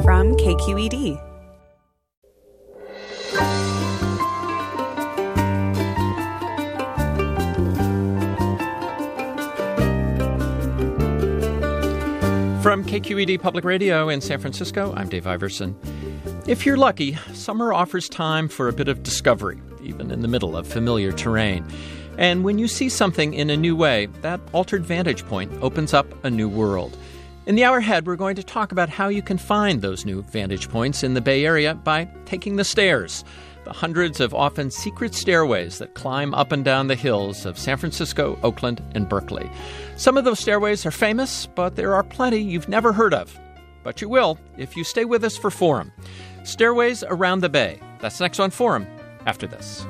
from KQED. From KQED Public Radio in San Francisco, I'm Dave Iverson. If you're lucky, summer offers time for a bit of discovery, even in the middle of familiar terrain. And when you see something in a new way, that altered vantage point opens up a new world. In the hour ahead, we're going to talk about how you can find those new vantage points in the Bay Area by taking the stairs, the hundreds of often secret stairways that climb up and down the hills of San Francisco, Oakland, and Berkeley. Some of those stairways are famous, but there are plenty you've never heard of. But you will if you stay with us for Forum. Stairways Around the Bay. That's next on Forum after this.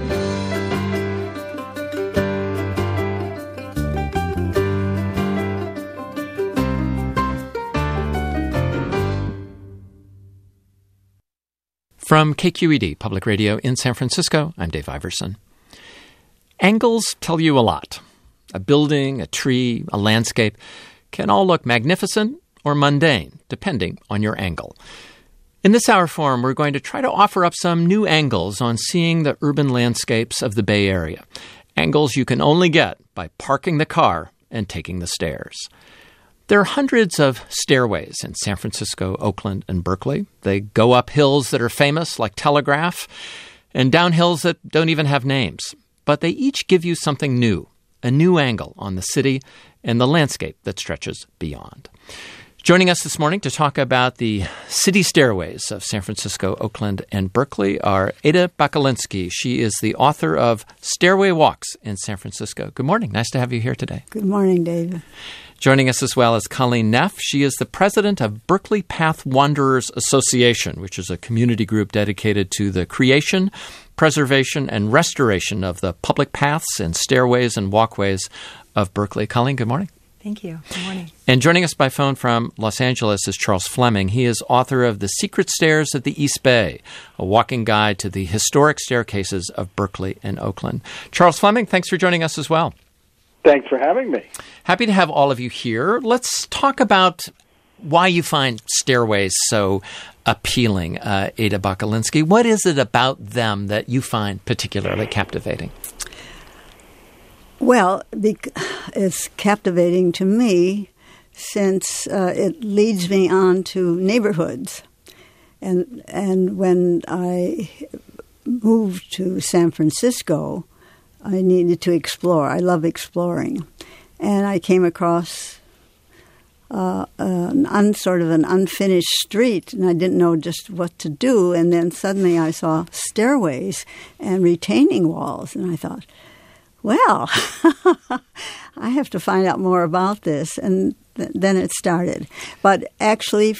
From KQED Public Radio in San Francisco, I'm Dave Iverson. Angles tell you a lot. A building, a tree, a landscape can all look magnificent or mundane, depending on your angle. In this hour Forum, we're going to try to offer up some new angles on seeing the urban landscapes of the Bay Area. Angles you can only get by parking the car and taking the stairs. There are hundreds of stairways in San Francisco, Oakland, and Berkeley. They go up hills that are famous, like Telegraph, and down hills that don't even have names. But they each give you something new, a new angle on the city and the landscape that stretches beyond. Joining us this morning to talk about the city stairways of San Francisco, Oakland, and Berkeley are Ada Bakalinsky. She is the author of Stairway Walks in San Francisco. Good morning. Nice to have you here today. Good morning, David. Joining us as well is Colleen Neff. She is the president of Berkeley Path Wanderers Association, which is a community group dedicated to the creation, preservation, and restoration of the public paths and stairways and walkways of Berkeley. Colleen, good morning. Thank you. Good morning. And joining us by phone from Los Angeles is Charles Fleming. He is author of The Secret Stairs of the East Bay, a walking guide to the historic staircases of Berkeley and Oakland. Charles Fleming, thanks for joining us as well. Thanks for having me. Happy to have all of you here. Let's talk about why you find stairways so appealing, Ada Bakalinsky. What is it about them that you find particularly captivating? Well, it's captivating to me since it leads me on to neighborhoods. And when I moved to San Francisco, I needed to explore. I love exploring. And I came across sort of an unfinished street, and I didn't know just what to do. And then suddenly I saw stairways and retaining walls, and I thought, well, I have to find out more about this. And then it started. But actually,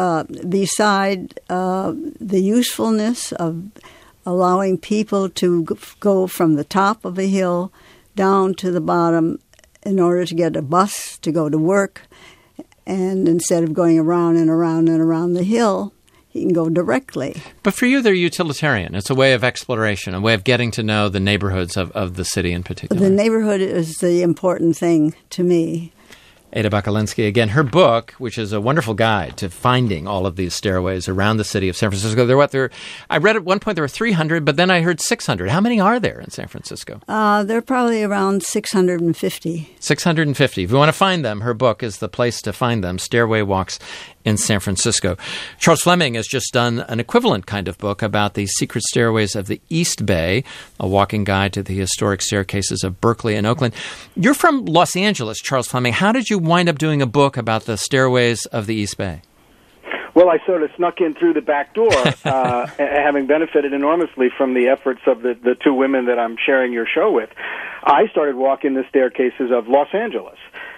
beside the usefulness of allowing people to go from the top of a hill down to the bottom in order to get a bus to go to work, and instead of going around and around and around the hill, he can go directly. But for you, they're utilitarian. It's a way of exploration, a way of getting to know the neighborhoods of the city in particular. The neighborhood is the important thing to me. Ada Bakalinsky, again, her book, which is a wonderful guide to finding all of these stairways around the city of San Francisco. I read at one point there were 300, but then I heard 600. How many are there in San Francisco? They're probably around 650. 650. If you want to find them, her book is the place to find them, Stairway Walks in San Francisco. Charles Fleming has just done an equivalent kind of book about the secret stairways of the East Bay, a walking guide to the historic staircases of Berkeley and Oakland. You're from Los Angeles, Charles Fleming. How did you wind up doing a book about the stairways of the East Bay? Well, I sort of snuck in through the back door, having benefited enormously from the efforts of the two women that I'm sharing your show with. I started walking the staircases of Los Angeles.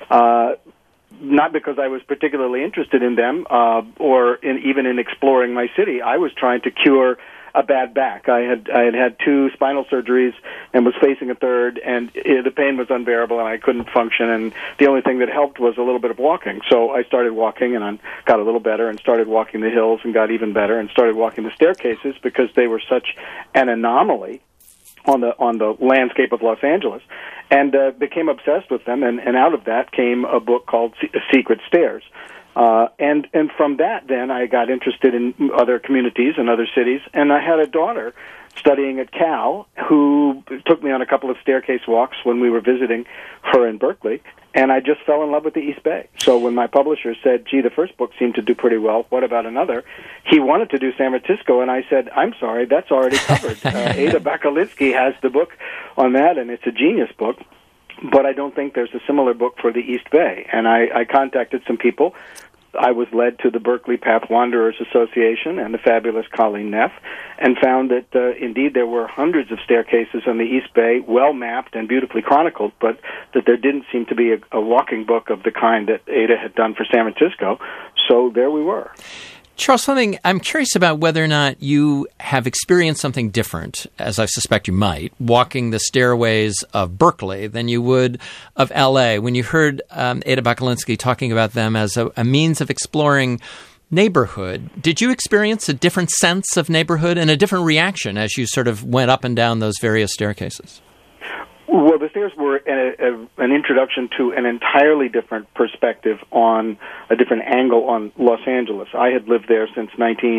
Not because I was particularly interested in them or even in exploring my city. I was trying to cure a bad back. I had 2 spinal surgeries and was facing a third, and the pain was unbearable, and I couldn't function, and the only thing that helped was a little bit of walking. So I started walking, and I got a little better, and started walking the hills and got even better, and started walking the staircases because they were such an anomaly on the landscape of Los Angeles, and became obsessed with them, and out of that came a book called Secret Stairs. And from that, then, I got interested in other communities and other cities, and I had a daughter studying at Cal who took me on a couple of staircase walks when we were visiting her in Berkeley, and I just fell in love with the East Bay. So when my publisher said, gee, the first book seemed to do pretty well, what about another? He wanted to do San Francisco, and I said, I'm sorry, that's already covered. Ada Bakalinsky has the book on that, and it's a genius book. But I don't think there's a similar book for the East Bay. And I contacted some people. I was led to the Berkeley Path Wanderers Association and the fabulous Colleen Neff, and found that indeed there were hundreds of staircases on the East Bay, well mapped and beautifully chronicled, but that there didn't seem to be a walking book of the kind that Ada had done for San Francisco. So there we were. Charles Fleming, I'm curious about whether or not you have experienced something different, as I suspect you might, walking the stairways of Berkeley than you would of L.A. When you heard Ada Bakalinsky talking about them as a means of exploring neighborhood, did you experience a different sense of neighborhood and a different reaction as you sort of went up and down those various staircases? Well, the stairs were an introduction to an entirely different perspective on a different angle on Los Angeles. I had lived there since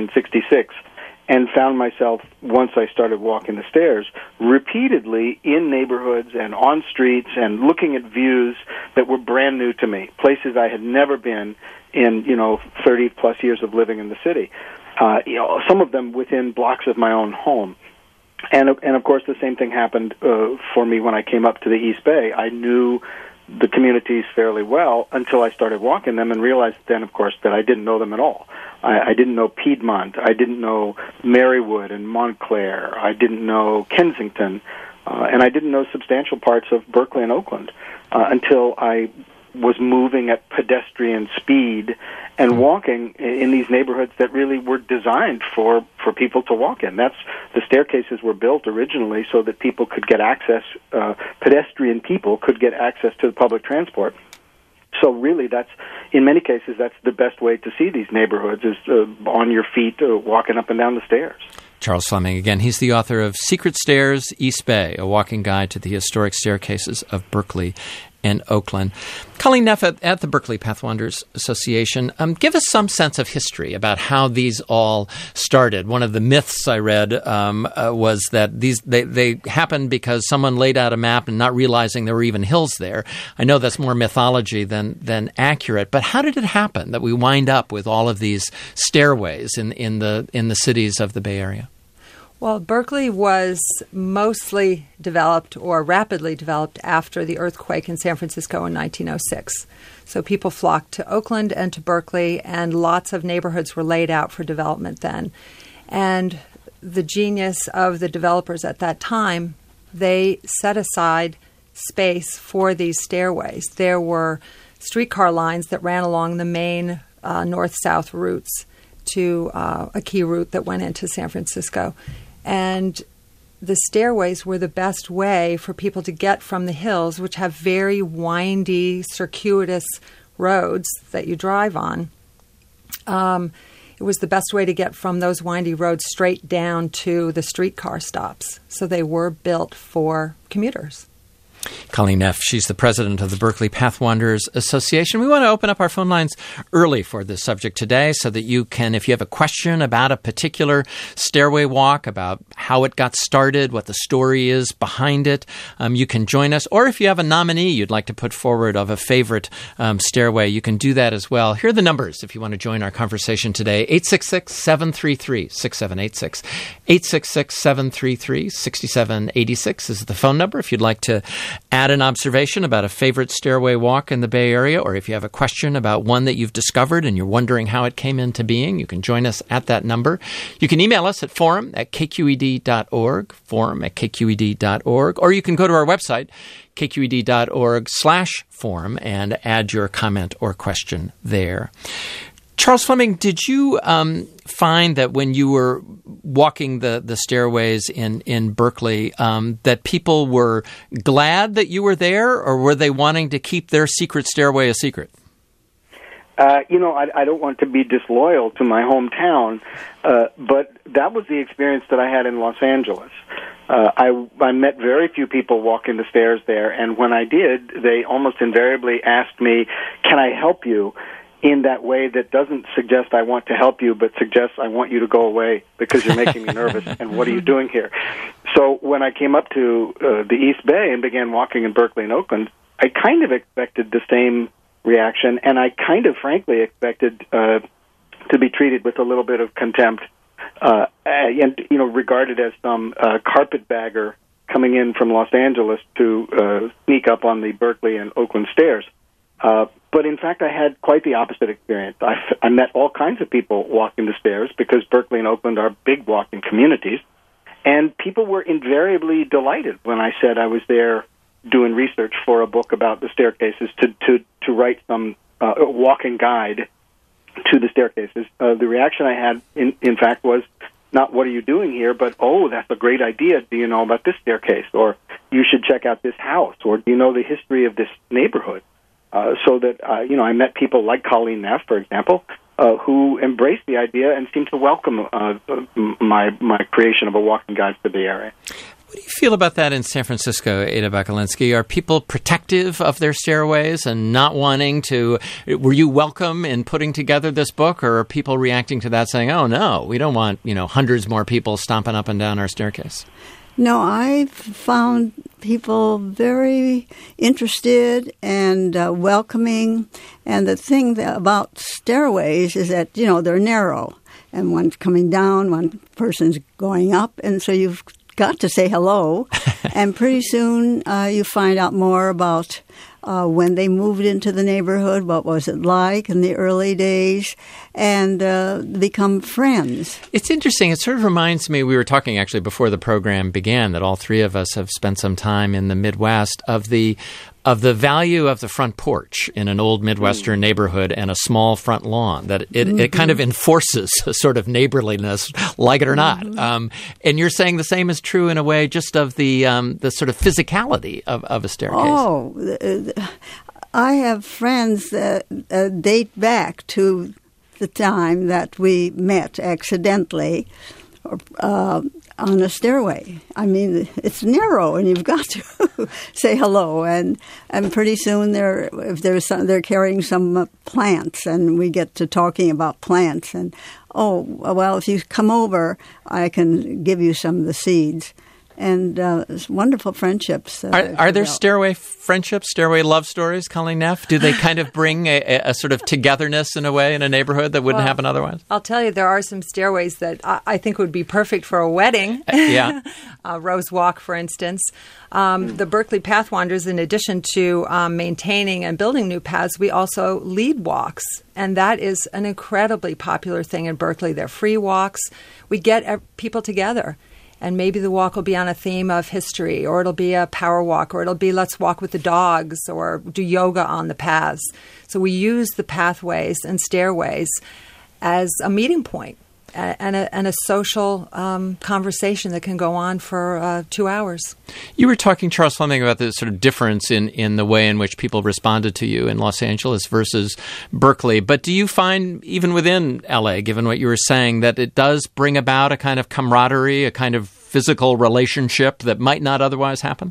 1966 and found myself, once I started walking the stairs, repeatedly in neighborhoods and on streets and looking at views that were brand new to me, places I had never been in, 30-plus years of living in the city, some of them within blocks of my own home. And of course, the same thing happened for me when I came up to the East Bay. I knew the communities fairly well until I started walking them and realized then, of course, that I didn't know them at all. I didn't know Piedmont. I didn't know Marywood and Montclair. I didn't know Kensington. And I didn't know substantial parts of Berkeley and Oakland until I was moving at pedestrian speed and walking in these neighborhoods that really were designed for people to walk in. The staircases were built originally so that people could get access, pedestrian people could get access to the public transport. So really, in many cases, that's the best way to see these neighborhoods is on your feet, walking up and down the stairs. Charles Fleming, again, he's the author of Secret Stairs, East Bay, A Walking Guide to the Historic Staircases of Berkeley and Oakland. Colleen Neff at the Berkeley Path Wanderers Association, give us some sense of history about how these all started. One of the myths I read was that they happened because someone laid out a map and not realizing there were even hills there. I know that's more mythology than accurate, but how did it happen that we wind up with all of these stairways in the cities of the Bay Area? Well, Berkeley was mostly developed or rapidly developed after the earthquake in San Francisco in 1906. So people flocked to Oakland and to Berkeley, and lots of neighborhoods were laid out for development then. And the genius of the developers at that time, they set aside space for these stairways. There were streetcar lines that ran along the main north-south routes to a key route that went into San Francisco. And the stairways were the best way for people to get from the hills, which have very windy, circuitous roads that you drive on. It was the best way to get from those windy roads straight down to the streetcar stops. So they were built for commuters. Colleen Neff, she's the president of the Berkeley Path Wanderers Association. We want to open up our phone lines early for this subject today so that you can, if you have a question about a particular stairway walk, about how it got started, what the story is behind it, you can join us. Or if you have a nominee you'd like to put forward of a favorite stairway, you can do that as well. Here are the numbers if you want to join our conversation today. 866-733-6786. 866-733-6786 is the phone number if you'd like to add an observation about a favorite stairway walk in the Bay Area, or if you have a question about one that you've discovered and you're wondering how it came into being, you can join us at that number. You can email us at forum@kqed.org, forum@kqed.org, or you can go to our website, kqed.org/forum, and add your comment or question there. Charles Fleming, did you find that when you were walking the stairways in Berkeley, that people were glad that you were there, or were they wanting to keep their secret stairway a secret? I don't want to be disloyal to my hometown, but that was the experience that I had in Los Angeles. I met very few people walking the stairs there, and when I did, they almost invariably asked me, "Can I help you?" in that way that doesn't suggest I want to help you, but suggests I want you to go away because you're making me nervous, and what are you doing here? So when I came up to the East Bay and began walking in Berkeley and Oakland, I kind of expected the same reaction, and I kind of frankly expected to be treated with a little bit of contempt, and regarded as some carpetbagger coming in from Los Angeles to sneak up on the Berkeley and Oakland stairs. But in fact, I had quite the opposite experience. I met all kinds of people walking the stairs because Berkeley and Oakland are big walking communities, and people were invariably delighted when I said I was there doing research for a book about the staircases to write some walking guide to the staircases. The reaction I had, in fact, was not "what are you doing here," but "oh, that's a great idea. Do you know about this staircase?" Or "you should check out this house," or "do you know the history of this neighborhood?" So that I met people like Colleen Neff, for example, who embraced the idea and seemed to welcome my creation of a walking guide for the area. What do you feel about that in San Francisco, Ada Bakalinsky? Are people protective of their stairways and not wanting to? Were you welcome in putting together this book, or are people reacting to that saying, "Oh no, we don't want hundreds more people stomping up and down our staircase"? No, I found people very interested and welcoming. And the thing about stairways is that, they're narrow. And one's coming down, one person's going up. And so you've got to say hello. And pretty soon you find out more about when they moved into the neighborhood, what was it like in the early days, and become friends. It's interesting. It sort of reminds me, we were talking actually before the program began, that all three of us have spent some time in the Midwest, of the value of the front porch in an old Midwestern neighborhood and a small front lawn, that it kind of enforces a sort of neighborliness, like it or not. And you're saying the same is true in a way just of the sort of physicality of a staircase. Oh, I have friends that date back to the time that we met accidentally on a stairway. I mean, it's narrow, and you've got to say hello. And pretty soon they're carrying some plants, and we get to talking about plants. And if you come over, I can give you some of the seeds. And it's wonderful friendships. Are there stairway friendships, stairway love stories, Colleen Neff? Do they kind of bring a sort of togetherness in a way in a neighborhood that wouldn't happen otherwise? I'll tell you, there are some stairways that I think would be perfect for a wedding. Yeah. Rose Walk, for instance. The Berkeley Path Wanderers, in addition to maintaining and building new paths, we also lead walks. And that is an incredibly popular thing in Berkeley. They're free walks. We get people together. And maybe the walk will be on a theme of history, or it'll be a power walk, or it'll be let's walk with the dogs, or do yoga on the paths. So we use the pathways and stairways as a meeting point and a social conversation that can go on for 2 hours. You were talking, Charles Fleming, about the sort of difference in the way in which people responded to you in Los Angeles versus Berkeley. But do you find, even within L.A., given what you were saying, that it does bring about a kind of camaraderie, a kind of physical relationship that might not otherwise happen?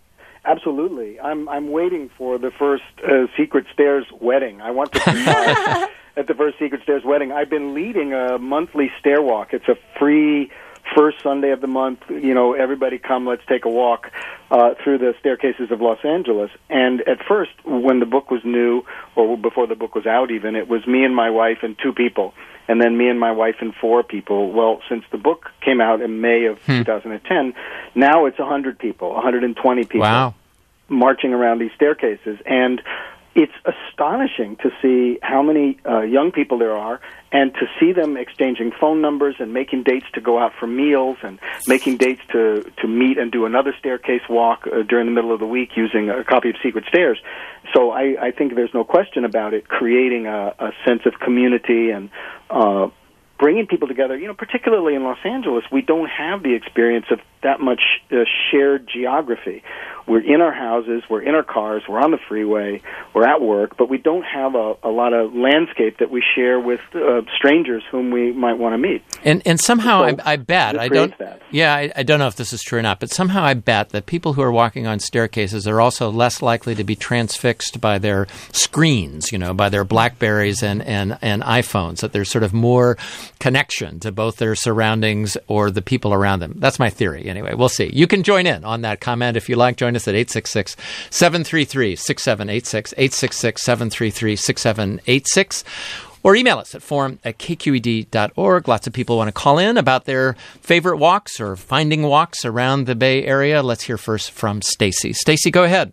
Absolutely. I'm waiting for the first Secret Stairs wedding. I want to be at the first Secret Stairs wedding. I've been leading a monthly stair walk. It's a free first Sunday of the month. Everybody come, let's take a walk through the staircases of Los Angeles. And at first, when the book was new, or before the book was out even, it was me and my wife and 2 people. And then me and my wife and 4 people. Well, since the book came out in May of 2010, now it's 100 people, 120 people. Wow. Marching around these staircases. And it's astonishing to see how many young people there are, and to see them exchanging phone numbers and making dates to go out for meals, and making dates to meet and do another staircase walk during the middle of the week using a copy of Secret Stairs. So I think there's no question about it creating a sense of community and bringing people together. Particularly in Los Angeles, we don't have the experience of that much shared geography. We're in our houses, we're in our cars, we're on the freeway, we're at work, but we don't have a lot of landscape that we share with strangers whom we might want to meet. And somehow So I bet, it I don't, creates that. yeah, I don't know if this is true or not, but somehow I bet that people who are walking on staircases are also less likely to be transfixed by their screens, by their BlackBerries and iPhones, that there's sort of more connection to both their surroundings or the people around them. That's my theory. Anyway, we'll see. You can join in on that comment if you like. Join us at 866-733-6786, 866-733-6786. Or email us at forum@kqed.org. Lots of people want to call in about their favorite walks or finding walks around the Bay Area. Let's hear first from Stacy. Stacy, go ahead.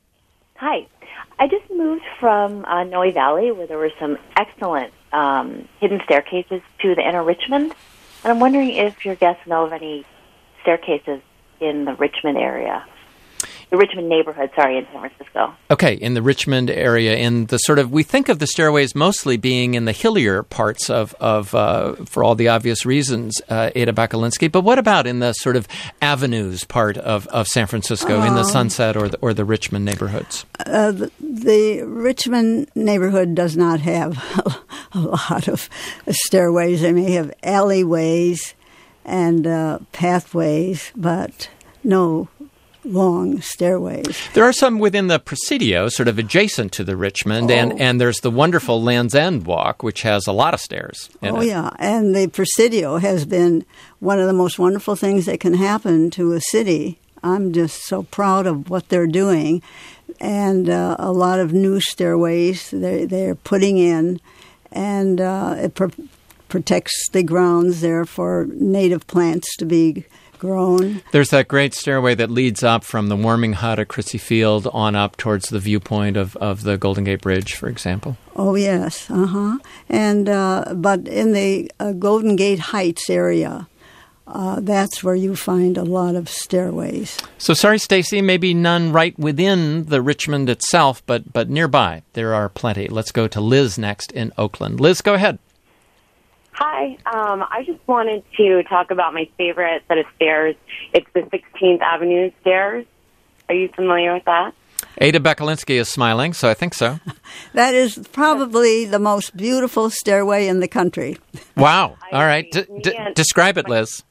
Hi. I just moved from Noe Valley, where there were some excellent hidden staircases to the inner Richmond. And I'm wondering if your guests know of any staircases in the Richmond area. The Richmond neighborhood, in San Francisco. Okay, in the Richmond area, in the sort of, we think of the stairways mostly being in the hillier parts of for all the obvious reasons, Ada Bakalinsky. But what about in the sort of avenues part of San Francisco, in the Sunset or the Richmond neighborhoods? The Richmond neighborhood does not have a lot of stairways. They may have alleyways and pathways, but no long stairways. There are some within the Presidio, sort of adjacent to the Richmond, and there's the wonderful Land's End Walk, which has a lot of stairs in it. Yeah, and the Presidio has been one of the most wonderful things that can happen to a city. I'm just so proud of what they're doing, and a lot of new stairways they're putting in, and it protects the grounds there for native plants to be grown. There's that great stairway that leads up from the warming hut at Crissy Field on up towards the viewpoint of the Golden Gate Bridge, for example. Oh, yes. And but in the Golden Gate Heights area, that's where you find a lot of stairways. So sorry, Stacy, maybe none right within the Richmond itself, but nearby there are plenty. Let's go to Liz next in Oakland. Liz, go ahead. Hi. I just wanted to talk about my favorite set of stairs. It's the 16th Avenue stairs. Are you familiar with that? Ada Bakalinsky is smiling, so I think so. That is probably the most beautiful stairway in the country. Wow. All right. Describe it, Liz.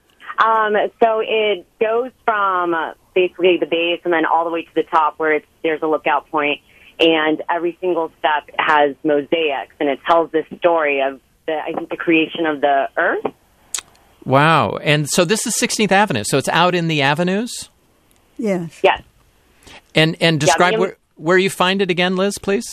So it goes from basically the base and then all the way to the top where there's a lookout point, and every single step has mosaics, and it tells this story of the creation of the earth. Wow. And so this is 16th Avenue. So it's out in the avenues? Yes. Yes. And describe where you find it again, Liz, please.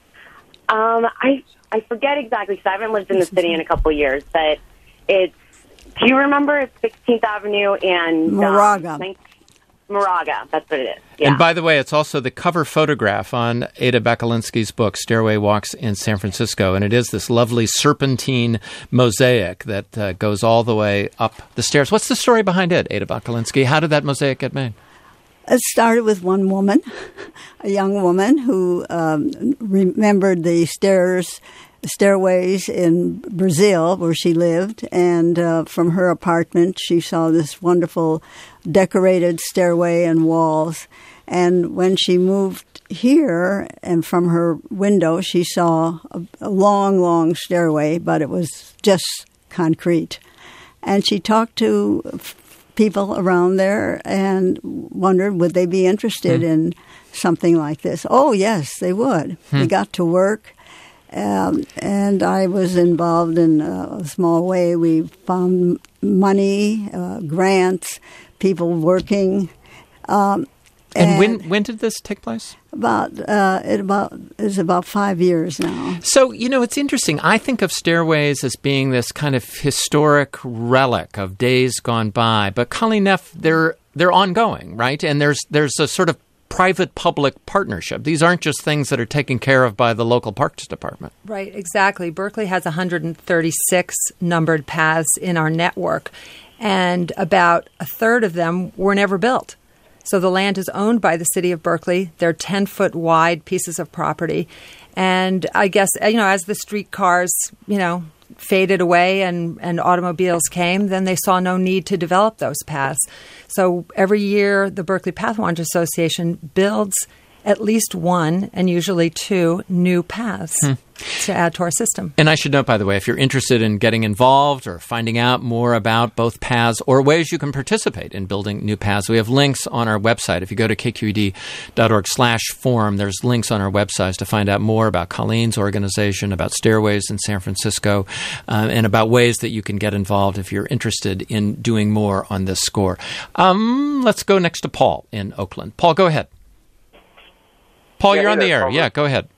I forget exactly because I haven't lived in the city in a couple of years, but do you remember it's 16th Avenue and Moraga. Moraga, that's what it is. Yeah. And by the way, it's also the cover photograph on Ada Bakalinsky's book, Stairway Walks in San Francisco. And it is this lovely serpentine mosaic that goes all the way up the stairs. What's the story behind it, Ada Bakalinsky? How did that mosaic get made? It started with one woman, a young woman who remembered the stairways in Brazil where she lived, and from her apartment she saw this wonderful decorated stairway and walls. And when she moved here, and from her window she saw a long, long stairway, but it was just concrete. And she talked to people around there and wondered would they be interested in something like this. Oh, yes, they would. We got to work. And I was involved in a small way. We found money, grants, people working. And when did this take place? It's about 5 years now. So, it's interesting. I think of stairways as being this kind of historic relic of days gone by. But Colleen Neff, they're ongoing, right? And there's a sort of private-public partnership. These aren't just things that are taken care of by the local parks department. Right, exactly. Berkeley has 136 numbered paths in our network, and about a third of them were never built. So the land is owned by the city of Berkeley. They're 10-foot wide pieces of property. And I guess, as the streetcars, faded away and automobiles came, then they saw no need to develop those paths. So every year, the Berkeley Pathwanders Association builds at least one and usually two new paths to add to our system. And I should note, by the way, if you're interested in getting involved or finding out more about both paths or ways you can participate in building new paths, we have links on our website. If you go to kqed.org/forum, there's links on our website to find out more about Colleen's organization, about Stairways in San Francisco, and about ways that you can get involved if you're interested in doing more on this score. Let's go next to Paul in Oakland. Paul, go ahead. Paul, you're on the air. Yeah, go ahead.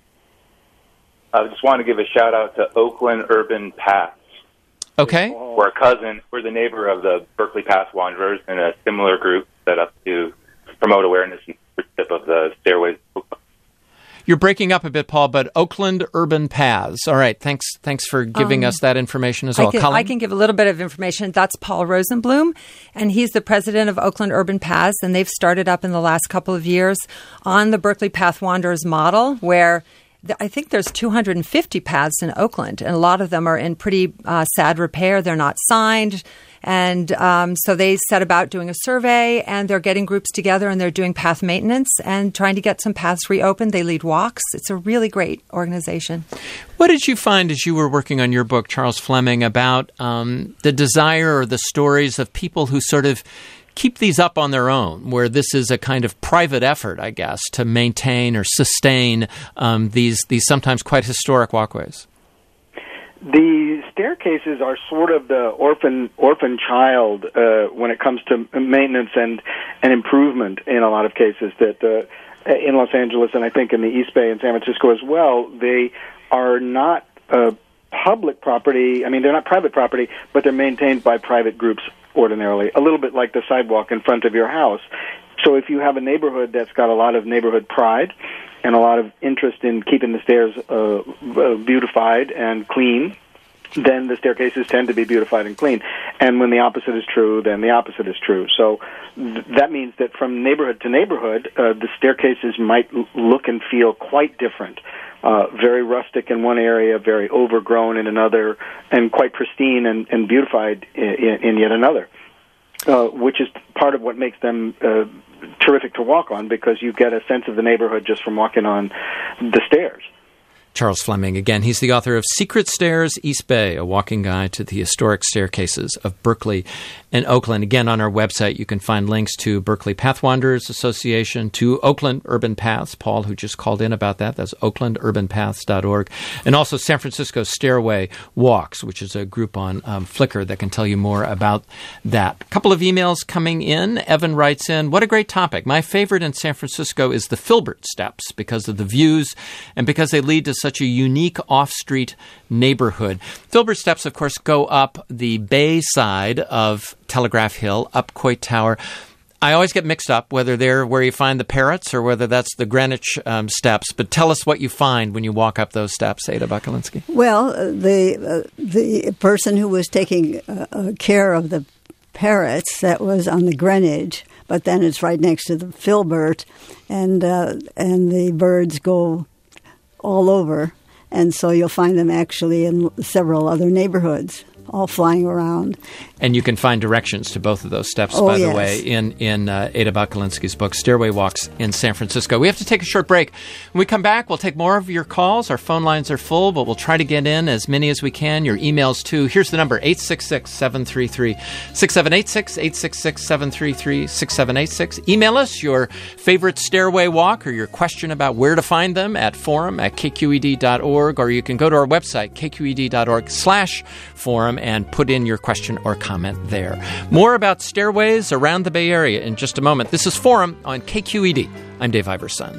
I just want to give a shout out to Oakland Urban Paths. Okay. We're the neighbor of the Berkeley Pathwanders and a similar group set up to promote awareness and stewardship of the Stairways. You're breaking up a bit, Paul, but Oakland Urban Paths. All right. Thanks for giving us that information as well. I can give a little bit of information. That's Paul Rosenblum, and he's the president of Oakland Urban Paths, and they've started up in the last couple of years on the Berkeley Pathwanders model, where I think there's 250 paths in Oakland, and a lot of them are in pretty sad repair. They're not signed. And so they set about doing a survey, and they're getting groups together, and they're doing path maintenance and trying to get some paths reopened. They lead walks. It's a really great organization. What did you find as you were working on your book, Charles Fleming, about the desire or the stories of people who sort of keep these up on their own, where this is a kind of private effort, I guess, to maintain or sustain these sometimes quite historic walkways? The staircases are sort of the orphan child when it comes to maintenance and improvement in a lot of cases. That in Los Angeles and I think in the East Bay and San Francisco as well, they are not public property. I mean, they're not private property, but they're maintained by private groups ordinarily, a little bit like the sidewalk in front of your house. So if you have a neighborhood that's got a lot of neighborhood pride and a lot of interest in keeping the stairs beautified and clean, then the staircases tend to be beautified and clean. And when the opposite is true, then the opposite is true. So that means that from neighborhood to neighborhood, the staircases might look and feel quite different. Very rustic in one area, very overgrown in another, and quite pristine and beautified in yet another, which is part of what makes them terrific to walk on, because you get a sense of the neighborhood just from walking on the stairs. Charles Fleming, again, he's the author of Secret Stairs, East Bay, a walking guide to the historic staircases of Berkeley and Oakland. Again, on our website, you can find links to Berkeley Pathwanders Association, to Oakland Urban Paths. Paul, who just called in about that, that's oaklandurbanpaths.org. And also San Francisco Stairway Walks, which is a group on Flickr that can tell you more about that. A couple of emails coming in. Evan writes in, what a great topic. My favorite in San Francisco is the Filbert Steps because of the views and because they lead to such a unique off-street neighborhood. Filbert Steps, of course, go up the bay side of Telegraph Hill, up Coit Tower. I always get mixed up whether they're where you find the parrots or whether that's the Greenwich steps. But tell us what you find when you walk up those steps, Ada Buckalinsky. Well, the person who was taking care of the parrots, that was on the Greenwich, but then it's right next to the Filbert, and the birds go all over, and so you'll find them actually in several other neighborhoods, all flying around. And you can find directions to both of those steps, by the way, in Ada Buckalinsky's book, Stairway Walks in San Francisco. We have to take a short break. When we come back, we'll take more of your calls. Our phone lines are full, but we'll try to get in as many as we can. Your emails, too. Here's the number, 866-733-6786, 866-733-6786. Email us your favorite stairway walk or your question about where to find them at forum@kqed.org, or you can go to our website, kqed.org/forum, and put in your question or comment there. More about stairways around the Bay Area in just a moment. This is Forum on KQED. I'm Dave Iverson.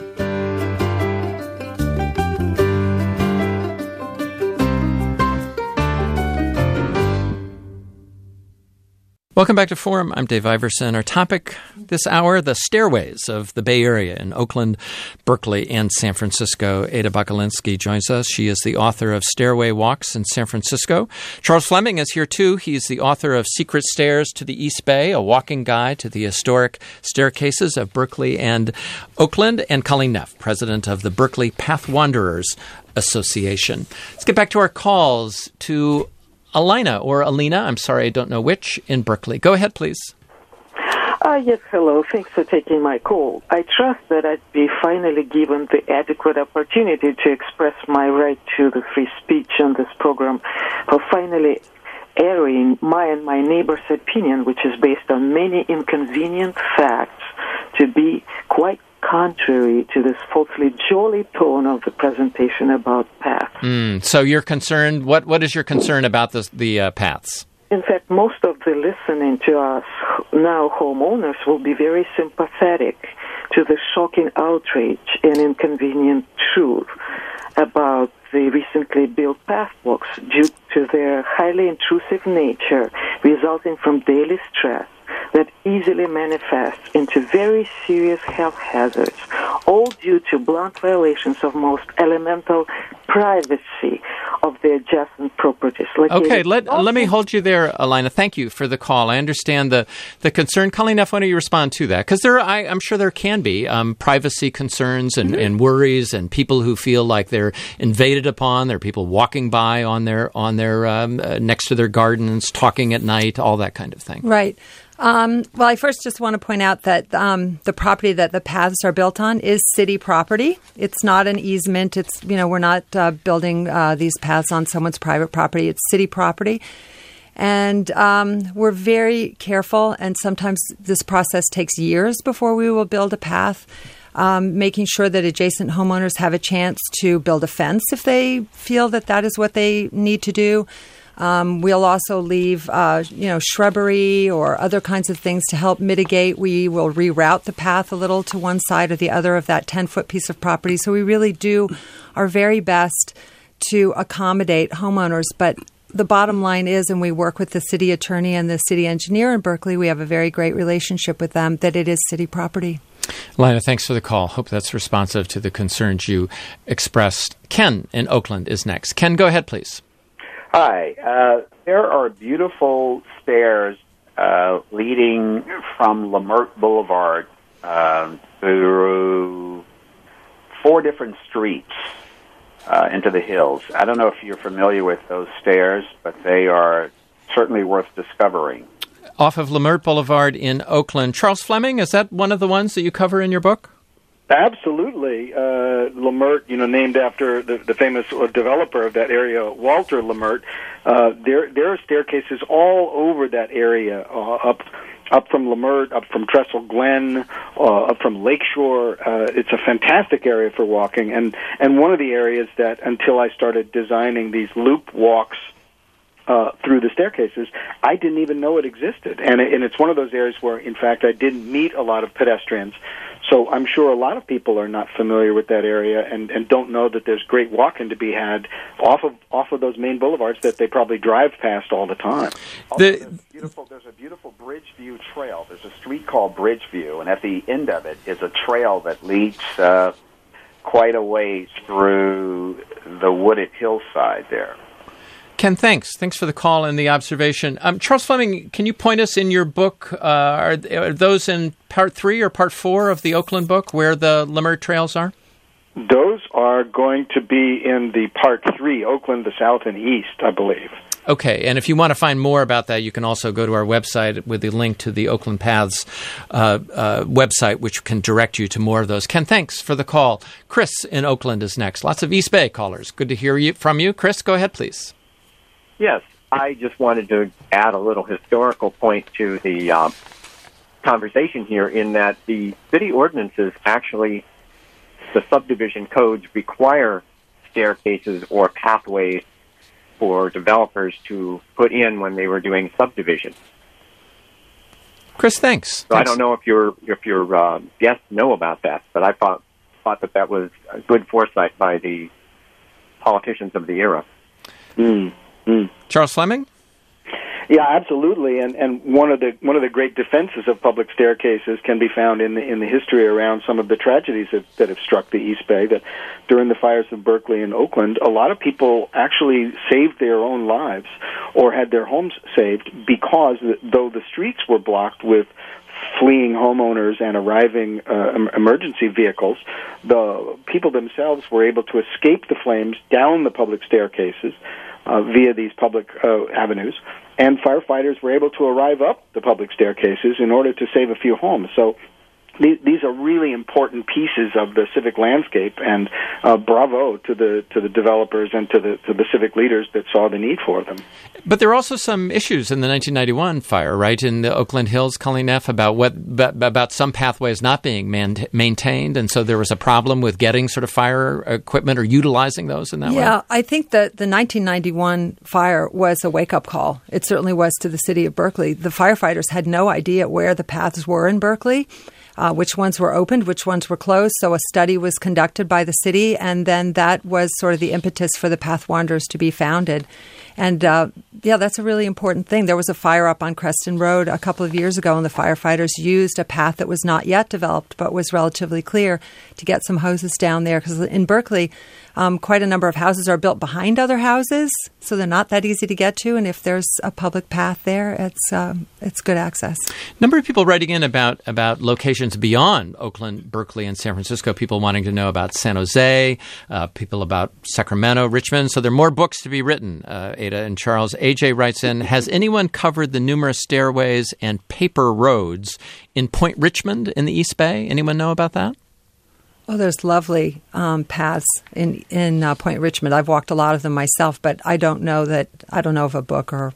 Welcome back to Forum. I'm Dave Iverson. Our topic this hour, the stairways of the Bay Area in Oakland, Berkeley, and San Francisco. Ada Buckalinsky joins us. She is the author of Stairway Walks in San Francisco. Charles Fleming is here, too. He's the author of Secret Stairs to the East Bay, a walking guide to the historic staircases of Berkeley and Oakland. And Colleen Neff, president of the Berkeley Pathwanderers Association. Let's get back to our calls to Alina, or Alina, I'm sorry, I don't know which, in Berkeley. Go ahead, please. Yes, hello. Thanks for taking my call. I trust that I'd be finally given the adequate opportunity to express my right to the free speech on this program for finally airing my and my neighbor's opinion, which is based on many inconvenient facts, to be quite contrary to this falsely jolly tone of the presentation about paths. So you're concerned, what is your concern about the paths? In fact, most of the listening to us now homeowners will be very sympathetic to the shocking outrage and inconvenient truth about the recently built pathwalks due to their highly intrusive nature resulting from daily stress that easily manifests into very serious health hazards, all due to blunt violations of most elemental privacy of the adjacent properties. Okay, let me hold you there, Alina. Thank you for the call. I understand the concern. Colleen F., why don't you respond to that? Because I'm sure there can be privacy concerns and worries, and people who feel like they're invaded upon. There are people walking by on their next to their gardens, talking at night, all that kind of thing. Right. Well, I first just want to point out that the property that the paths are built on is city property. It's not an easement. It's, we're not building these paths on someone's private property. It's city property. And we're very careful, and sometimes this process takes years before we will build a path, making sure that adjacent homeowners have a chance to build a fence if they feel that is what they need to do. We'll also leave, shrubbery or other kinds of things to help mitigate. We will reroute the path a little to one side or the other of that 10-foot piece of property. So we really do our very best to accommodate homeowners. But the bottom line is, and we work with the city attorney and the city engineer in Berkeley, we have a very great relationship with them, that it is city property. Lina, thanks for the call. Hope that's responsive to the concerns you expressed. Ken in Oakland is next. Ken, go ahead, please. Hi. There are beautiful stairs leading from Lemert Boulevard through 4 different streets into the hills. I don't know if you're familiar with those stairs, but they are certainly worth discovering. Off of Lemert Boulevard in Oakland. Charles Fleming, is that one of the ones that you cover in your book? Absolutely. Lemert, named after the famous developer of that area, Walter Lemert. There are staircases all over that area, up from Lemert, up from Trestle Glen, up from Lakeshore. It's a fantastic area for walking, and one of the areas that, until I started designing these loop walks through the staircases, I didn't even know it existed. And it's one of those areas where, in fact, I didn't meet a lot of pedestrians. So I'm sure a lot of people are not familiar with that area and don't know that there's great walking to be had off of those main boulevards that they probably drive past all the time. There's a beautiful Bridgeview Trail. There's a street called Bridgeview, and at the end of it is a trail that leads quite a ways through the wooded hillside there. Ken, thanks. Thanks for the call and the observation. Charles Fleming, can you point us in your book, are those in Part 3 or Part 4 of the Oakland book, where the Lemert trails are? Those are going to be in the Part 3, Oakland, the South and East, I believe. Okay, and if you want to find more about that, you can also go to our website with the link to the Oakland Paths website, which can direct you to more of those. Ken, thanks for the call. Chris in Oakland is next. Lots of East Bay callers. Good to hear from you. Chris, go ahead, please. Yes, I just wanted to add a little historical point to the conversation here, in that the city ordinances, actually, the subdivision codes require staircases or pathways for developers to put in when they were doing subdivision. Chris, thanks. So I don't know if your guests know about that, but I thought that was a good foresight by the politicians of the era. Charles Fleming? Yeah, absolutely. And one of the great defenses of public staircases can be found in the history around some of the tragedies that have struck the East Bay. That during the fires of Berkeley and Oakland, a lot of people actually saved their own lives or had their homes saved because, though the streets were blocked with fleeing homeowners and arriving emergency vehicles, the people themselves were able to escape the flames down the public staircases, via these public avenues, and firefighters were able to arrive up the public staircases in order to save a few homes. So these are really important pieces of the civic landscape, and bravo to the developers and to the civic leaders that saw the need for them. But there are also some issues in the 1991 fire, right, in the Oakland Hills, Colleen F., about some pathways not being maintained, and so there was a problem with getting sort of fire equipment or utilizing those in that way. Yeah, I think that the 1991 fire was a wake-up call. It certainly was to the city of Berkeley. The firefighters had no idea where the paths were in Berkeley. Which ones were opened, which ones were closed. So a study was conducted by the city, and then that was sort of the impetus for the Path Wanderers to be founded. And, that's a really important thing. There was a fire up on Creston Road a couple of years ago, and the firefighters used a path that was not yet developed but was relatively clear to get some hoses down there. Because in Berkeley, quite a number of houses are built behind other houses, so they're not that easy to get to. And if there's a public path there, it's good access. A number of people writing in about locations beyond Oakland, Berkeley, and San Francisco, people wanting to know about San Jose, people about Sacramento, Richmond. So there are more books to be written, Ada and Charles. AJ writes in, has anyone covered the numerous stairways and paper roads in Point Richmond in the East Bay? Anyone know about that? Oh, there's lovely paths in Point Richmond. I've walked a lot of them myself, but I don't know of a book or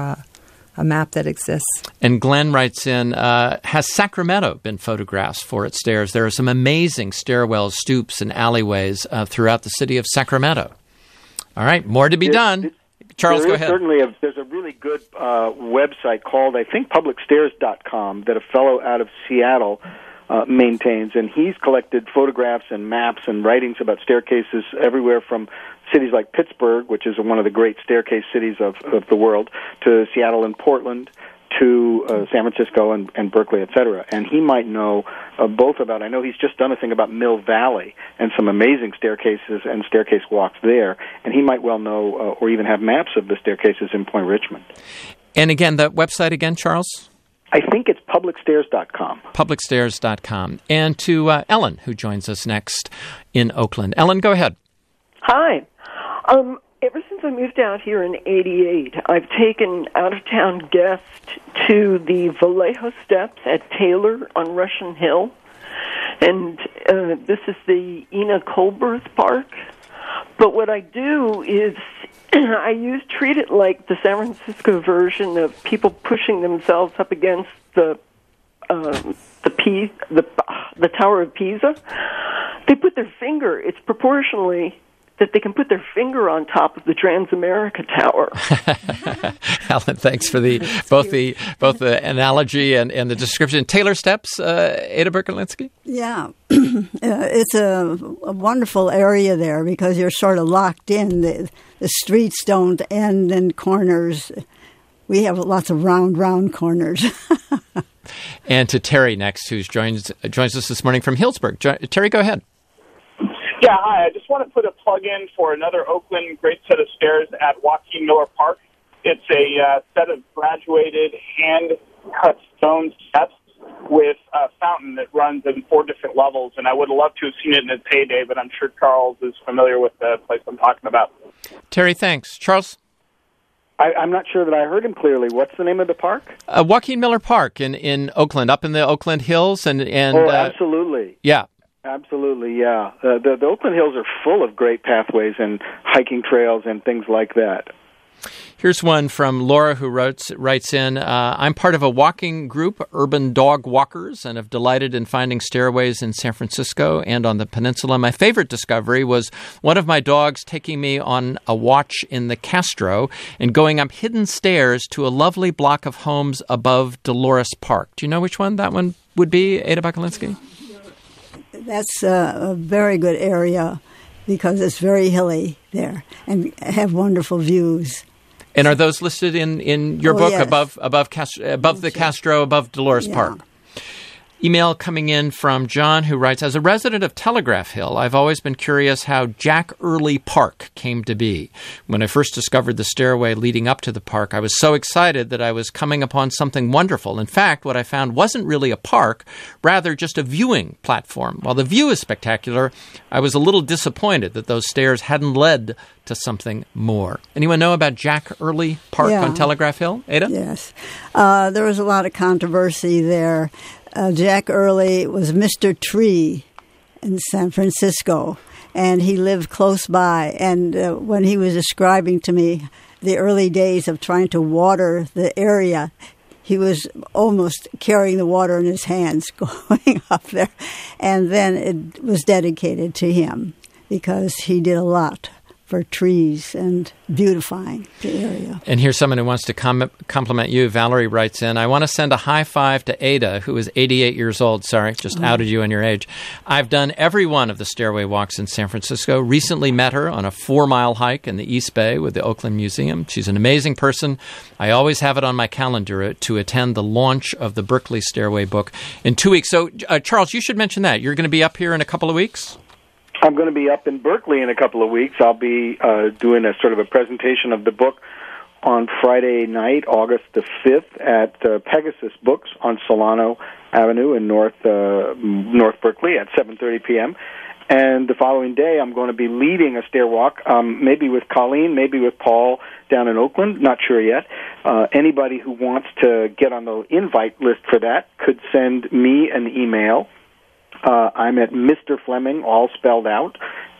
a map that exists. And Glenn writes in, has Sacramento been photographed for its stairs? There are some amazing stairwells, stoops, and alleyways throughout the city of Sacramento. All right, more to be done. Charles, go ahead. There's a really good website called, I think, publicstairs.com that a fellow out of Seattle maintains, and he's collected photographs and maps and writings about staircases everywhere from cities like Pittsburgh, which is one of the great staircase cities of the world, to Seattle and Portland, to San Francisco and Berkeley, et cetera. And he might know both about, I know he's just done a thing about Mill Valley and some amazing staircases and staircase walks there, and he might well know or even have maps of the staircases in Point Richmond. And again, the website again, Charles? I think it's publicstairs.com. Publicstairs.com. And to Ellen, who joins us next in Oakland. Ellen, go ahead. Hi. Ever since I moved out here in '88, I've taken out-of-town guests to the Vallejo Steps at Taylor on Russian Hill. And this is the Ina Colberth Park. But what I do is I treat it like the San Francisco version of people pushing themselves up against the Tower of Pisa. They put their finger, it's proportionally that they can put their finger on top of the Transamerica Tower. Alan, thanks for both the analogy and the description. Taylor Steps, Ada Berkolinsky? Yeah. It's a wonderful area there because you're sort of locked in. The streets don't end in corners. We have lots of round corners. And to Terry next, who joins us this morning from Healdsburg. Terry, go ahead. Yeah, hi. I just want to put a plug in for another Oakland great set of stairs at Joaquin Miller Park. It's a set of graduated hand-cut stone steps with a fountain that runs in 4 different levels, and I would have loved to have seen it in its heyday, but I'm sure Charles is familiar with the place I'm talking about. Terry, thanks. Charles? I'm not sure that I heard him clearly. What's the name of the park? Joaquin Miller Park in Oakland, up in the Oakland Hills. And oh, absolutely. Yeah. Absolutely, yeah. The Oakland Hills are full of great pathways and hiking trails and things like that. Here's one from Laura who writes in, I'm part of a walking group, Urban Dog Walkers, and have delighted in finding stairways in San Francisco and on the peninsula. My favorite discovery was one of my dogs taking me on a watch in the Castro and going up hidden stairs to a lovely block of homes above Dolores Park. Do you know which one that one would be, Ada Berkolinsky? That's a very good area because it's very hilly there and have wonderful views. And are those listed in your book, yes. above the Castro, above Dolores Park? Email coming in from John, who writes, as a resident of Telegraph Hill, I've always been curious how Jack Early Park came to be. When I first discovered the stairway leading up to the park, I was so excited that I was coming upon something wonderful. In fact, what I found wasn't really a park, rather just a viewing platform. While the view is spectacular, I was a little disappointed that those stairs hadn't led to something more. Anyone know about Jack Early Park on Telegraph Hill? Ada? Yes. There was a lot of controversy there. Jack Early was Mr. Tree in San Francisco, and he lived close by. And when he was describing to me the early days of trying to water the area, he was almost carrying the water in his hands going up there. And then it was dedicated to him because he did a lot for trees and beautifying the area. And here's someone who wants to compliment you. Valerie writes in, I want to send a high five to Ada, who is 88 years old. Sorry, just outed you and your age. I've done every one of the stairway walks in San Francisco. Recently met her on a 4-mile hike in the East Bay with the Oakland Museum. She's an amazing person. I always have it on my calendar to attend the launch of the Berkeley Stairway book in 2 weeks. So, Charles, you should mention that. You're going to be up here in a couple of weeks? I'm going to be up in Berkeley in a couple of weeks. I'll be doing a sort of a presentation of the book on Friday night, August the 5th, at Pegasus Books on Solano Avenue in North Berkeley at 7:30 p.m. And the following day, I'm going to be leading a stair walk, maybe with Colleen, maybe with Paul down in Oakland, not sure yet. Anybody who wants to get on the invite list for that could send me an email. I'm at Mr. Fleming, all spelled out,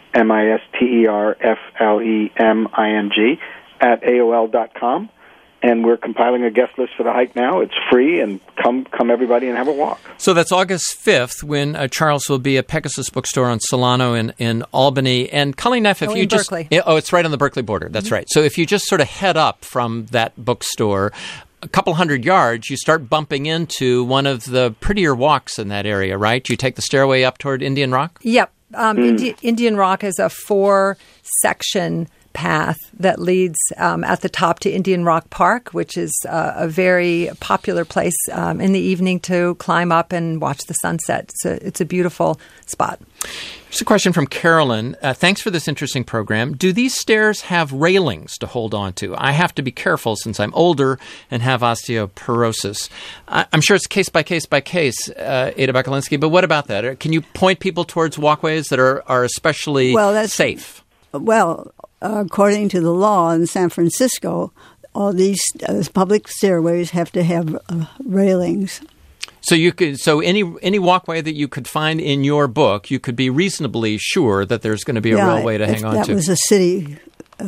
MisterFleming, at AOL.com. And we're compiling a guest list for the hike now. It's free, and come everybody and have a walk. So that's August 5th when Charles will be at Pegasus Bookstore on Solano in Albany. And Colleen Neff, if you just... Berkeley. It's right on the Berkeley border. That's right. So if you just sort of head up from that bookstore a couple hundred yards, you start bumping into one of the prettier walks in that area, right? You take the stairway up toward Indian Rock? Yep. Indian Rock is a 4-section path that leads at the top to Indian Rock Park, which is a very popular place in the evening to climb up and watch the sunset. It's a beautiful spot. Here's a question from Carolyn. Thanks for this interesting program. Do these stairs have railings to hold on to? I have to be careful since I'm older and have osteoporosis. I'm sure it's case by case, Ada Bakalinsky, but what about that? Can you point people towards walkways that are especially safe? Well, according to the law in San Francisco, all these public stairways have to have railings. So any walkway that you could find in your book, you could be reasonably sure that there's going to be a railway to hang on to. That was a city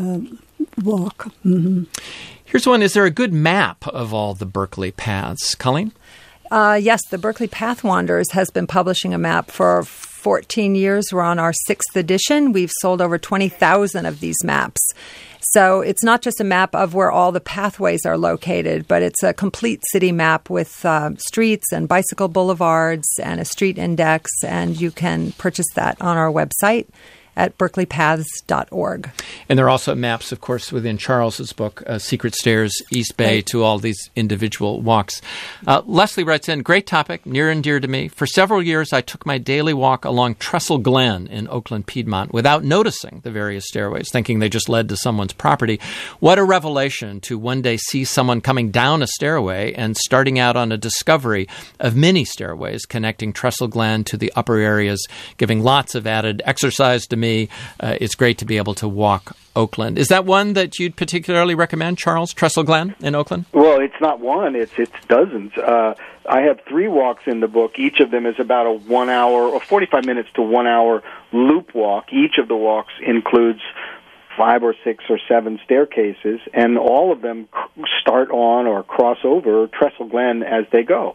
walk. Mm-hmm. Here's one. Is there a good map of all the Berkeley paths? Colleen? Yes, the Berkeley Path Wanderers has been publishing a map for 14 years. We're on our 6th edition. We've sold over 20,000 of these maps. So it's not just a map of where all the pathways are located, but it's a complete city map with streets and bicycle boulevards and a street index, and you can purchase that on our website at berkeleypaths.org. And there are also maps, of course, within Charles's book, Secret Stairs, East Bay, to all these individual walks. Leslie writes in, great topic, near and dear to me. For several years, I took my daily walk along Trestle Glen in Oakland, Piedmont, without noticing the various stairways, thinking they just led to someone's property. What a revelation to one day see someone coming down a stairway and starting out on a discovery of many stairways connecting Trestle Glen to the upper areas, giving lots of added exercise to me. It's great to be able to walk Oakland. Is that one that you'd particularly recommend, Charles, Trestle Glen in Oakland? Well, it's not one. It's dozens. I have 3 walks in the book. Each of them is about a 1 hour or 45 minutes to 1 hour loop walk. Each of the walks includes 5 or 6 or 7 staircases, and all of them start on or cross over Trestle Glen as they go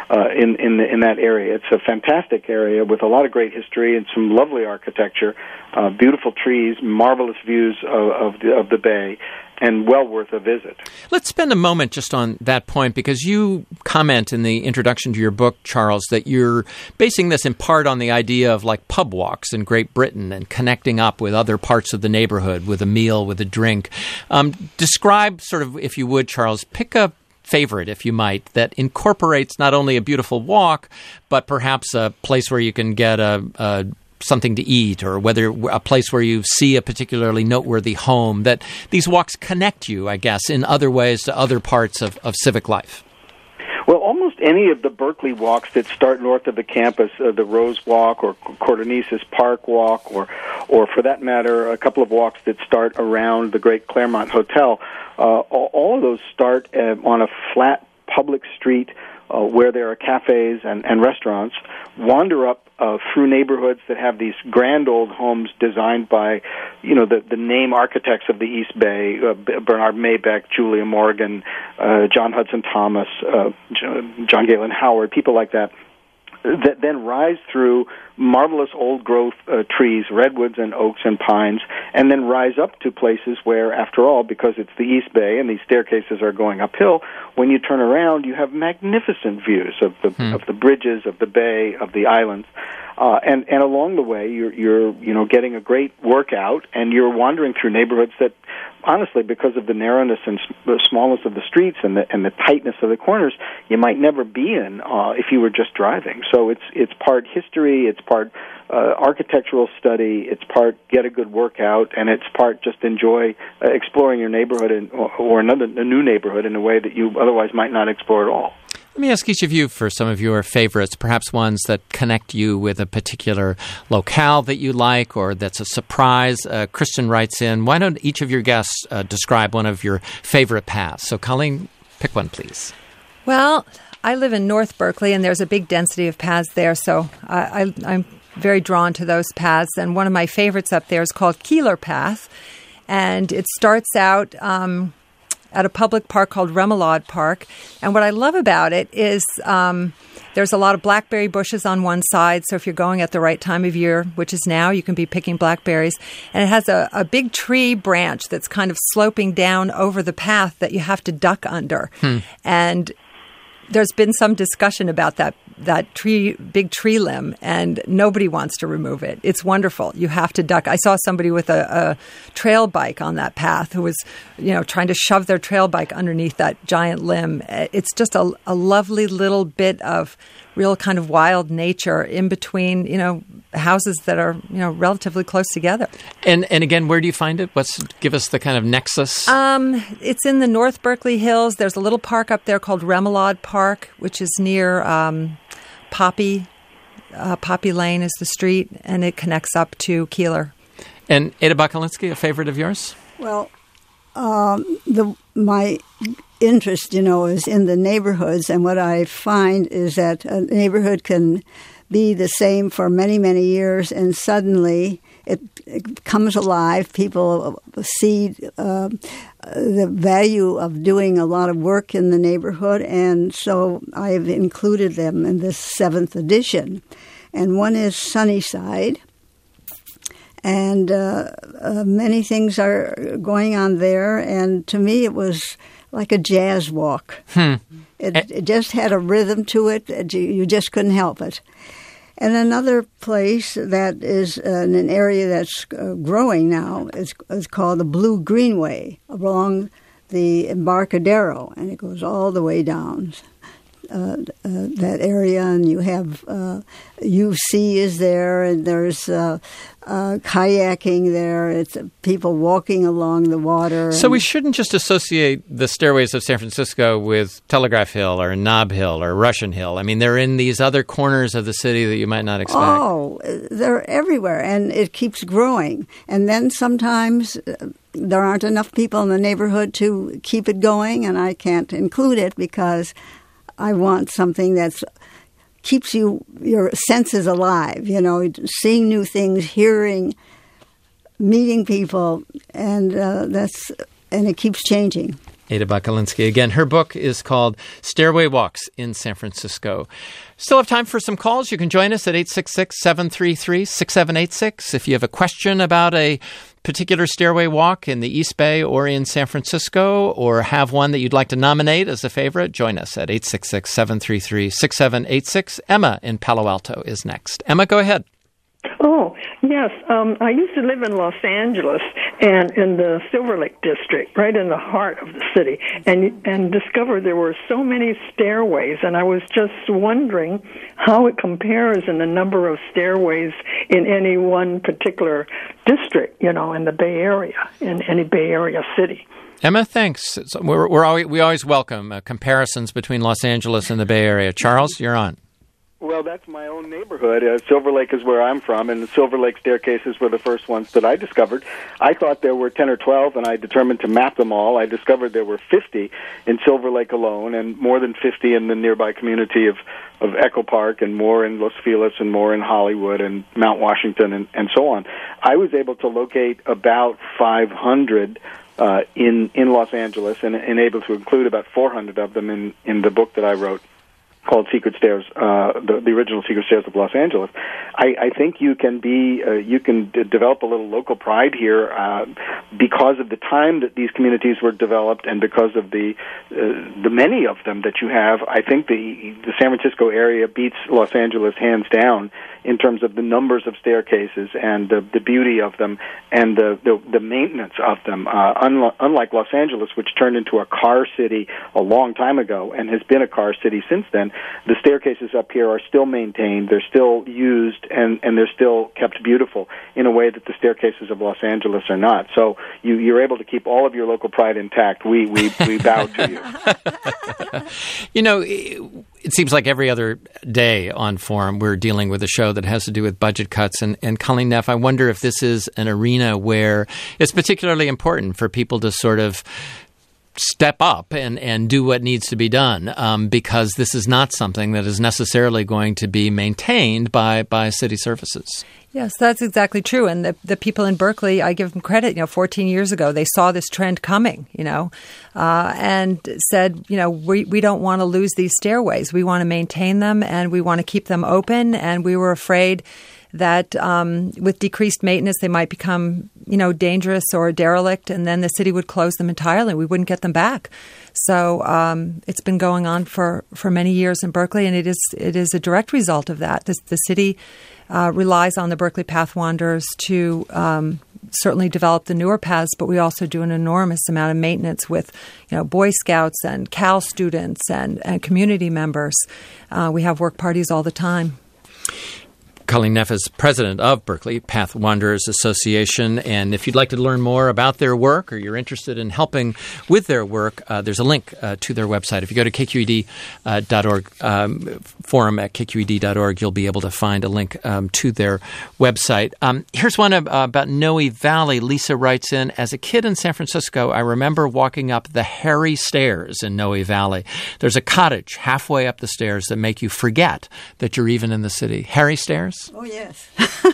in that area. It's a fantastic area with a lot of great history and some lovely architecture, beautiful trees, marvelous views of the bay, and well worth a visit. Let's spend a moment just on that point, because you comment in the introduction to your book, Charles, that you're basing this in part on the idea of like pub walks in Great Britain and connecting up with other parts of the neighborhood with a meal, with a drink. Describe sort of, if you would, Charles, pick a favorite, if you might, that incorporates not only a beautiful walk, but perhaps a place where you can get something to eat, or whether a place where you see a particularly noteworthy home, that these walks connect you, I guess, in other ways to other parts of civic life? Well, almost any of the Berkeley walks that start north of the campus, the Rose Walk or Cordonesis Park Walk, or for that matter, a couple of walks that start around the great Claremont Hotel, all of those start on a flat public street where there are cafes and restaurants, wander up through neighborhoods that have these grand old homes designed by, the name architects of the East Bay, Bernard Maybeck, Julia Morgan, John Hudson Thomas, John Galen Howard, people like that then rise through marvelous old-growth trees, redwoods and oaks and pines, and then rise up to places where, after all, because it's the East Bay and these staircases are going uphill, when you turn around, you have magnificent views of the bridges, of the bay, of the islands. And along the way, you're getting a great workout, and you're wandering through neighborhoods that, honestly, because of the narrowness and the smallness of the streets and the tightness of the corners, you might never be in if you were just driving. So it's part history, it's part architectural study, it's part get a good workout, and it's part just enjoy exploring your neighborhood or a new neighborhood in a way that you otherwise might not explore at all. Let me ask each of you for some of your favorites, perhaps ones that connect you with a particular locale that you like or that's a surprise. Kristen writes in, why don't each of your guests describe one of your favorite paths? So, Colleen, pick one, please. Well, I live in North Berkeley, and there's a big density of paths there, so I'm very drawn to those paths. And one of my favorites up there is called Keeler Path, and it starts out at a public park called Remoulade Park. And what I love about it is there's a lot of blackberry bushes on one side, so if you're going at the right time of year, which is now, you can be picking blackberries. And it has a big tree branch that's kind of sloping down over the path that you have to duck under. And there's been some discussion about that big tree limb, and nobody wants to remove it. It's wonderful. You have to duck. I saw somebody with a trail bike on that path who was, trying to shove their trail bike underneath that giant limb. It's just a lovely little bit of real kind of wild nature in between, houses that are, relatively close together. And again, where do you find it? Give us the kind of nexus. It's in the North Berkeley Hills. There's a little park up there called Remoulade Park, which is near Poppy. Poppy Lane is the street, and it connects up to Keeler. And Ada Bakalinsky, a favorite of yours? Well, my interest, is in the neighborhoods, and what I find is that a neighborhood can be the same for many, many years, and suddenly it comes alive. People see the value of doing a lot of work in the neighborhood, and so I've included them in this 7th edition. And one is Sunnyside, and many things are going on there, and to me it was like a jazz walk. It just had a rhythm to it. You just couldn't help it. And another place that is in an area that's growing now is called the Blue Greenway along the Embarcadero, and it goes all the way down that area. And you have UC is there, and there's kayaking there. It's people walking along the water. So we shouldn't just associate the stairways of San Francisco with Telegraph Hill or Nob Hill or Russian Hill. I mean, they're in these other corners of the city that you might not expect. Oh, they're everywhere, and it keeps growing. And then sometimes there aren't enough people in the neighborhood to keep it going, and I can't include it because I want something that's keeps your senses alive, seeing new things, hearing, meeting people, and it keeps changing. Ada Bakalinsky. Again, her book is called Stairway Walks in San Francisco. Still have time for some calls. You can join us at 866-733-6786. If you have a question about a particular stairway walk in the East Bay or in San Francisco, or have one that you'd like to nominate as a favorite, join us at 866-733-6786. Emma in Palo Alto is next. Emma, go ahead. Oh, yes. I used to live in Los Angeles and in the Silver Lake district, right in the heart of the city, and discovered there were so many stairways, and I was just wondering how it compares in the number of stairways in any one particular district, in the Bay Area, in any Bay Area city. Emma, thanks. We always welcome comparisons between Los Angeles and the Bay Area. Charles, you're on. Well, that's my own neighborhood. Silver Lake is where I'm from, and the Silver Lake staircases were the first ones that I discovered. I thought there were 10 or 12, and I determined to map them all. I discovered there were 50 in Silver Lake alone, and more than 50 in the nearby community of Echo Park, and more in Los Feliz, and more in Hollywood, and Mount Washington, and so on. I was able to locate about 500 in Los Angeles, and able to include about 400 of them in the book that I wrote, called Secret Stairs, the original Secret Stairs of Los Angeles. I think you can develop a little local pride here because of the time that these communities were developed, and because of the many of them that you have. I think the San Francisco area beats Los Angeles hands down in terms of the numbers of staircases and the beauty of them and the maintenance of them. Unlike Los Angeles, which turned into a car city a long time ago and has been a car city since then, the staircases up here are still maintained, they're still used, and they're still kept beautiful in a way that the staircases of Los Angeles are not. So you're able to keep all of your local pride intact. We bow to you. It seems like every other day on Forum we're dealing with a show that has to do with budget cuts. And Colleen Neff, I wonder if this is an arena where it's particularly important for people to sort of step up and do what needs to be done, because this is not something that is necessarily going to be maintained by city services. Yes, that's exactly true. And the people in Berkeley, I give them credit. 14 years ago, they saw this trend coming, and said, we don't want to lose these stairways. We want to maintain them, and we want to keep them open. And we were afraid that with decreased maintenance, they might become, dangerous or derelict, and then the city would close them entirely. We wouldn't get them back. So it's been going on for many years in Berkeley, and it is a direct result of that. The city relies on the Berkeley Path Wanderers to certainly develop the newer paths, but we also do an enormous amount of maintenance with, Boy Scouts and Cal students and community members. We have work parties all the time. Colleen Neff is president of Berkeley Path Wanderers Association, and if you'd like to learn more about their work or you're interested in helping with their work, there's a link to their website. If you go to kqed.org, forum at kqed.org, you'll be able to find a link to their website. Here's one about Noe Valley. Lisa writes in, as a kid in San Francisco, I remember walking up the Harry Stairs in Noe Valley. There's a cottage halfway up the stairs that make you forget that you're even in the city. Harry Stairs? Oh, yes.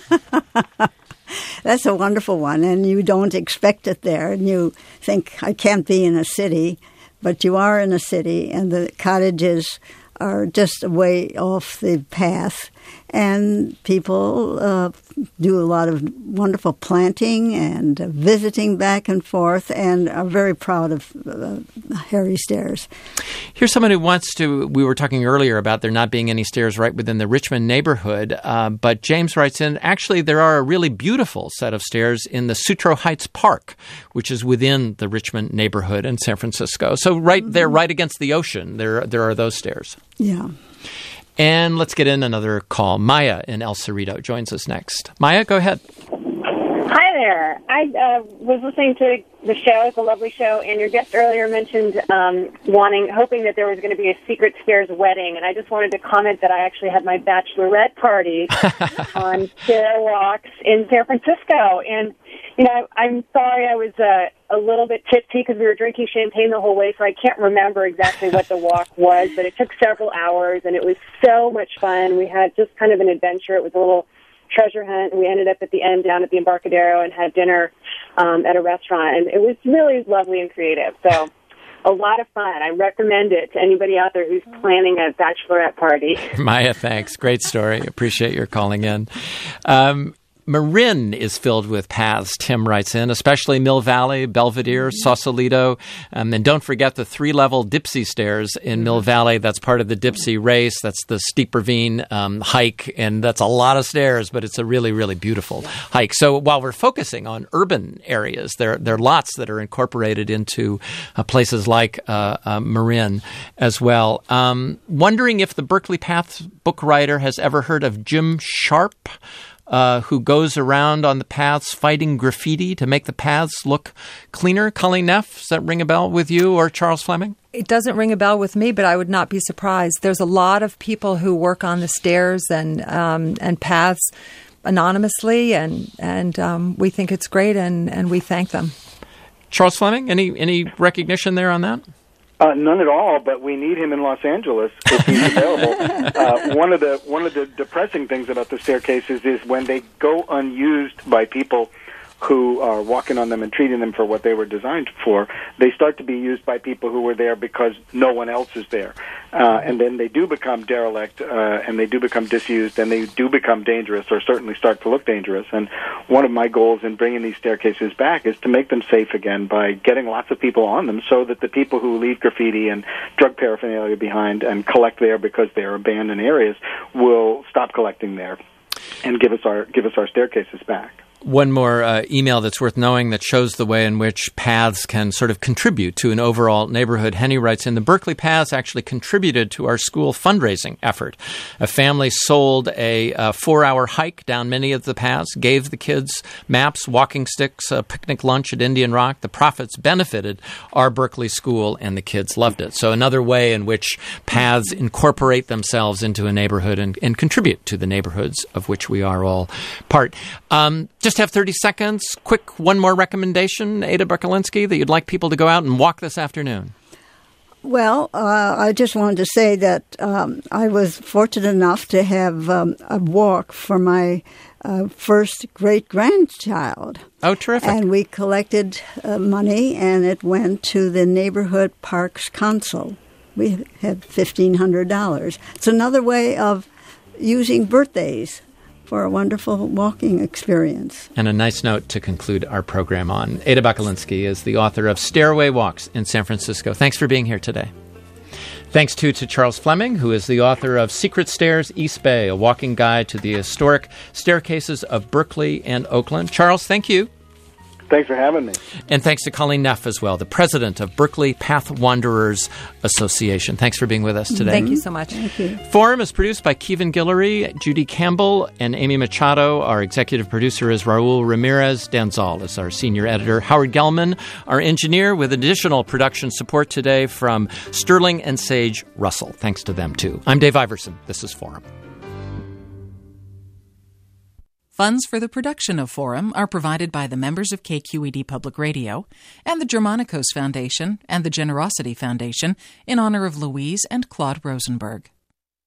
That's a wonderful one, and you don't expect it there, and you think, I can't be in a city, but you are in a city, and the cottages are just way off the path, and people do a lot of wonderful planting and visiting back and forth, and are very proud of Harry Stairs. Here's someone who wants to, we were talking earlier about there not being any stairs right within the Richmond neighborhood, but James writes in, actually there are a really beautiful set of stairs in the Sutro Heights Park, which is within the Richmond neighborhood in San Francisco. So right there, right against the ocean, there are those stairs. Yeah. And let's get in another call. Maya in El Cerrito joins us next. Maya, go ahead. Hi there. I was listening to the show. It's a lovely show. And your guest earlier mentioned hoping that there was going to be a Secret Stairs wedding. And I just wanted to comment that I actually had my bachelorette party on Stair Walks in San Francisco. And, I'm sorry I was a little bit tipsy because we were drinking champagne the whole way, so I can't remember exactly what the walk was. But it took several hours, and it was so much fun. We had just kind of an adventure. It was a little treasure hunt, and we ended up at the end down at the Embarcadero and had dinner at a restaurant, and it was really lovely and creative. So a lot of fun. I recommend it to anybody out there who's planning a bachelorette party. Maya, thanks. Great story. Appreciate your calling in. Marin is filled with paths, Tim writes in, especially Mill Valley, Belvedere, Sausalito. And don't forget the 3-level Dipsy stairs in Mill Valley. That's part of the Dipsy race. That's the steep ravine hike. And that's a lot of stairs, but it's a really, really beautiful hike. So while we're focusing on urban areas, there are lots that are incorporated into places like Marin as well. Wondering if the Berkeley Path book writer has ever heard of Jim Sharp, who goes around on the paths fighting graffiti to make the paths look cleaner. Colleen Neff, does that ring a bell with you or Charles Fleming? It doesn't ring a bell with me, but I would not be surprised. There's a lot of people who work on the stairs and paths anonymously, and we think it's great, and we thank them. Charles Fleming, any recognition there on that? None at all, but we need him in Los Angeles if he's available. One of the depressing things about the staircases is when they go unused by people who are walking on them and treating them for what they were designed for, they start to be used by people who were there because no one else is there. And then they do become derelict, and they do become disused, and they do become dangerous, or certainly start to look dangerous. And one of my goals in bringing these staircases back is to make them safe again by getting lots of people on them so that the people who leave graffiti and drug paraphernalia behind and collect there because they are abandoned areas will stop collecting there and give us our staircases back. One more email that's worth knowing that shows the way in which paths can sort of contribute to an overall neighborhood. Henny writes in, the Berkeley Paths actually contributed to our school fundraising effort. A family sold a 4-hour hike down many of the paths, gave the kids maps, walking sticks, a picnic lunch at Indian Rock. The profits benefited our Berkeley school, and the kids loved it. So another way in which paths incorporate themselves into a neighborhood and contribute to the neighborhoods of which we are all part. Just have 30 seconds. Quick, one more recommendation, Ada Buckalinsky, that you'd like people to go out and walk this afternoon. Well, I just wanted to say that I was fortunate enough to have a walk for my first great-grandchild. Oh, terrific. And we collected money, and it went to the Neighborhood Parks Council. We had $1,500. It's another way of using birthdays for a wonderful walking experience. And a nice note to conclude our program on. Ada Buckalinsky is the author of Stairway Walks in San Francisco. Thanks for being here today. Thanks, too, to Charles Fleming, who is the author of Secret Stairs, East Bay, a walking guide to the historic staircases of Berkeley and Oakland. Charles, thank you. Thanks for having me. And thanks to Colleen Neff as well, the president of Berkeley Path Wanderers Association. Thanks for being with us today. Thank you so much. Thank you. Forum is produced by Kevin Guillory, Judy Campbell, and Amy Machado. Our executive producer is Raul Ramirez. Dan Zoll is our senior editor. Howard Gelman, our engineer, with additional production support today from Sterling and Sage Russell. Thanks to them, too. I'm Dave Iverson. This is Forum. Funds for the production of Forum are provided by the members of KQED Public Radio and the Germanicos Foundation and the Generosity Foundation in honor of Louise and Claude Rosenberg.